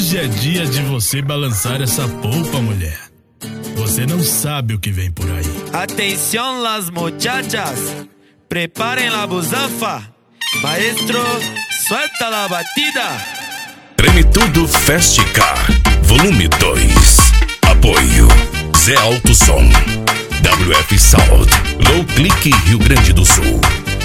Hoje é dia de você balançar essa polpa, mulher. Você não sabe o que vem por aí. Atención las muchachas, preparen la busanfa. Maestro, suelta la batida. Treme Tudo Fast Car, volume 2. Apoio Zé Alto Som, WF Sound, Low Click, Rio Grande do Sul.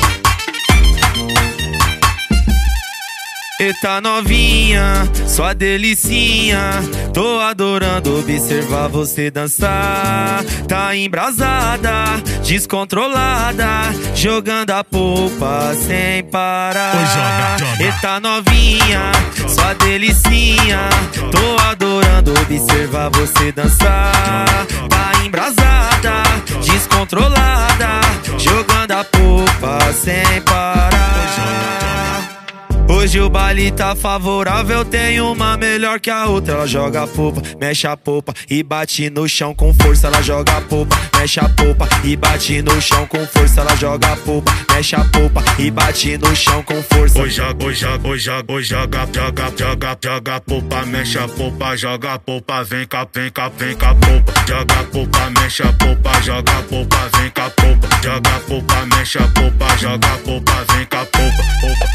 Eita novinha, sua delicinha, tô adorando observar você dançar. Tá embrasada, descontrolada, jogando a polpa sem parar. Oi, joga. Eita novinha, sua delicinha, tô adorando observar você dançar. Tá embrasada, descontrolada, jogando a polpa sem parar. Hoje o baile tá favorável, tem uma melhor que a outra. Ela joga a polpa, mexe a polpa e bate no chão com força. Ela joga a polpa, mexe a polpa e bate no chão com força. Ela joga a polpa, mexe a polpa e bate no chão com força. Joga a polpa, mexe a polpa, joga a polpa, vem cá, polpa. Joga a polpa, mexe a polpa, joga a polpa, vem cá, polpa. Joga a polpa, mexe a polpa, joga a polpa, vem cá, polpa.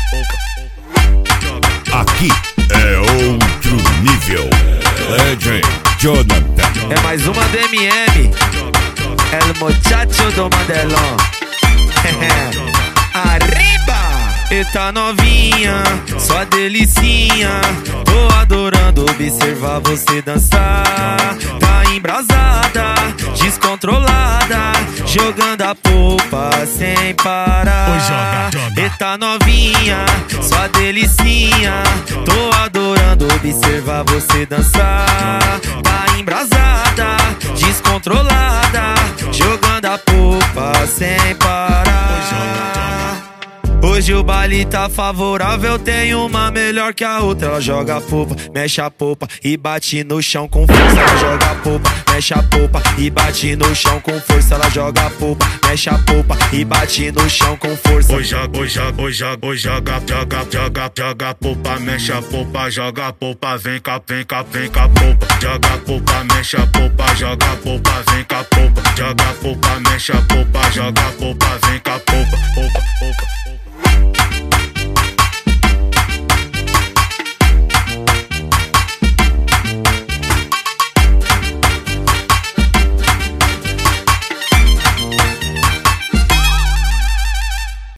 Aqui é outro nível. Legend Jonathan. É mais uma DMM, El Muchacho do Mandelão. Arriba! Eita novinha, sua delicinha, tô adorando observar você dançar. Tá embrasada, descontrolada, jogando a polpa sem parar. Oi, joga. Eita novinha, sua delicinha, tô adorando observar você dançar. Tá embrasada, descontrolada, jogando a polpa sem parar. Hoje o baile tá favorável, tem uma melhor que a outra. Ela joga a polpa, mexe a polpa e bate no chão com força. Ela joga a polpa, mexe a polpa e bate no chão com força. Ela joga a polpa, mexe a polpa e bate no chão com força. Joga a polpa, mexe a polpa, joga a polpa, vem cá, polpa. Joga a polpa, mexe a polpa, joga a polpa, vem cá, polpa. Joga a polpa, mexe a polpa, joga a polpa, vem cá, polpa.